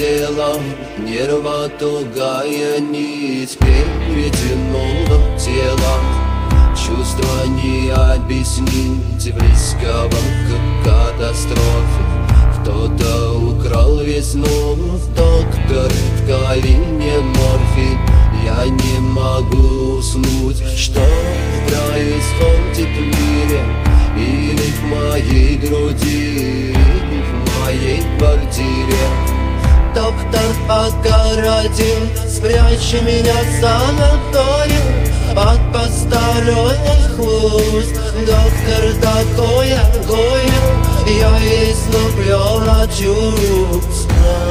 тело, нерва тугая нить перетянула тело. Чувства не объяснить, близкого к катастрофе. Кто-то украл весну, доктор в калине морфий. Я не могу уснуть, что происходит в мире или в моей груди, или в моей квартире. Доктор огородил, спрячь меня в санаторию от посторонних уст. Доктор такой огонь, я весь влюблен от чувств.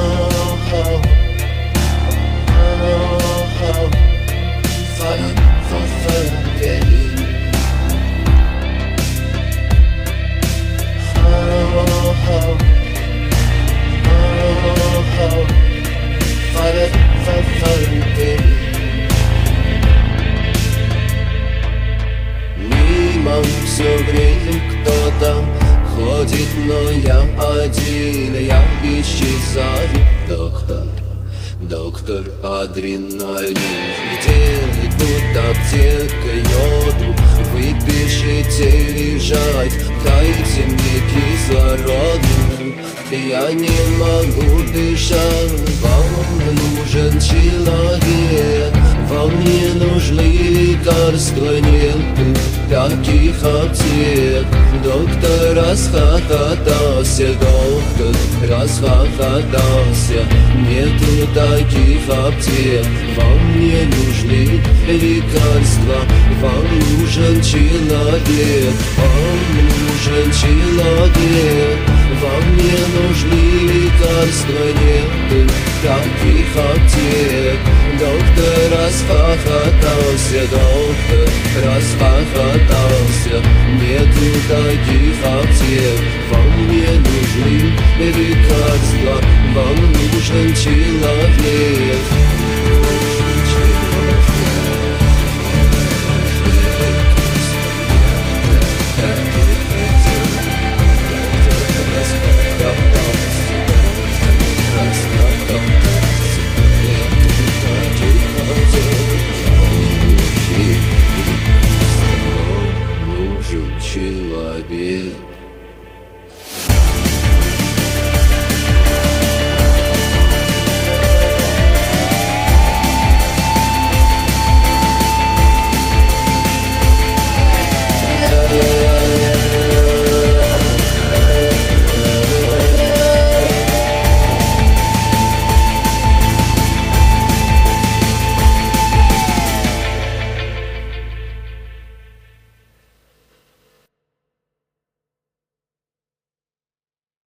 Мимо все время кто-то ходит, но я один, я исчезаю. Доктор адреналин, где тут аптека йоду? Выпишите лежать, дайте мне кислороду. Я не могу дышать, вам нужен человек. Вам не нужны лекарства, нет таких аптек. Доктор расхохотался, доктор расхохотался. Нету таких аптек. Вам не нужны лекарства, вам нужен человек. Вам нужен человек. Вам не нужны лекарства, нет таких аптек. Доктор расхохотался, доктор расхохотался. Нету таких аптек. Вам не нужны лекарства, вам нужен человек.